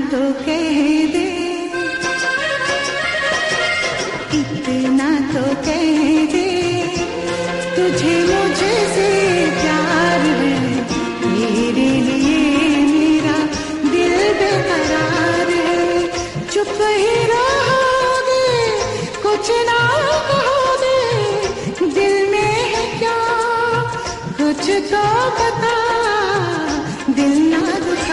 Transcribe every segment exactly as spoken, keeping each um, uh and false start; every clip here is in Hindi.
तो कह दे, इतना तो कह दे, तुझे मुझसे प्यार है, तेरे लिए मेरा दिल बेकरार है। चुप ही रहोगे, कुछ ना कहोगे, दिल में है क्या कुछ तो बता, दिल ना दुखा।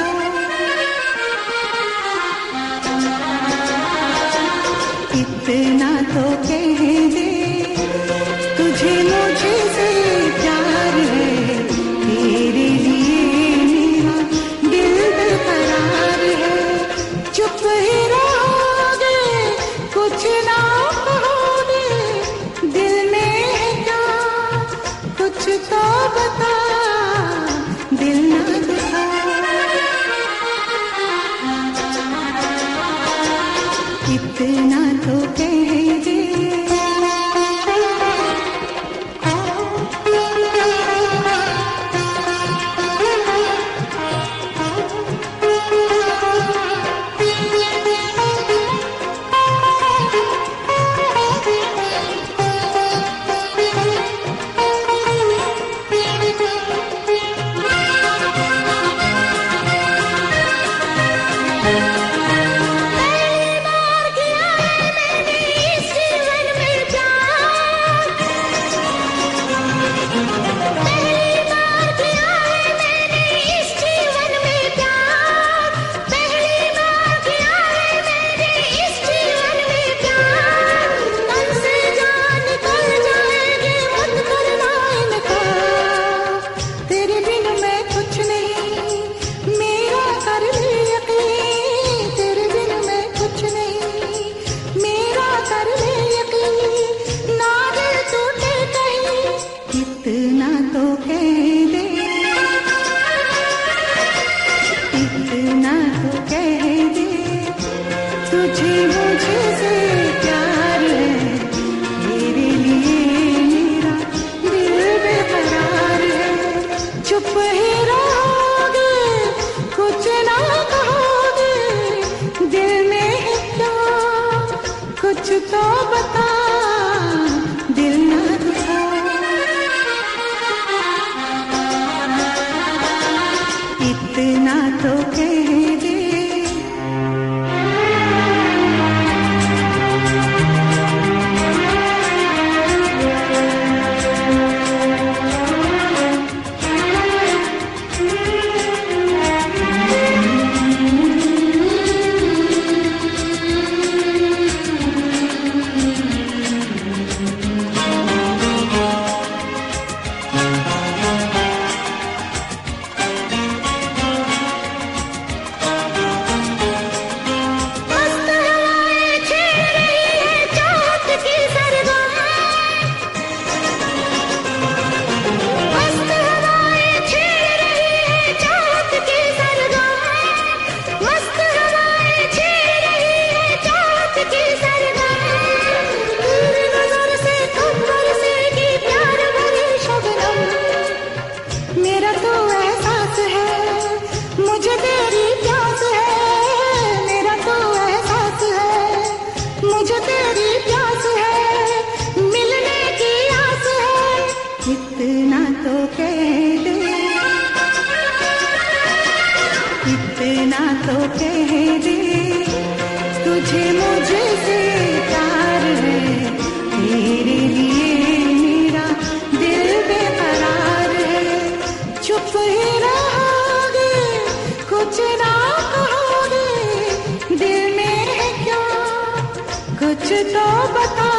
इतना तो कह दे, तुझे मुझसे प्यार है, तेरे लिए मेरा दिल बेकरार है। चुप ही रहोगे, कुछ ना कहोगे, दिल में है क्या कुछ तो बता, दिल ना दुखा। इतना तो कह दे। इतना तो कह दे, इतना तो कह दे, तुझे मुझसे प्यार है, तेरे लिए मेरा दिल बेकरार है। चुप ही रहोगे, कुछ ना कहोगे, दिल में है क्या कुछ तो बता, दिल ना दुखा। इतना तो कह दे। मेरा तो एहसास है, मुझे तेरी प्यास है, मेरा तो एहसास है, मुझे तेरी प्यास है, मिलने की आस है। इतना तो कह दे, इतना तो कह दे, तुझे मुझसे प्यार है, तेरे लिए मेरा दिल बेकरार है। चुप ही रहोगे, कुछ ना कहोगे, दिल में है क्या कुछ तो बता।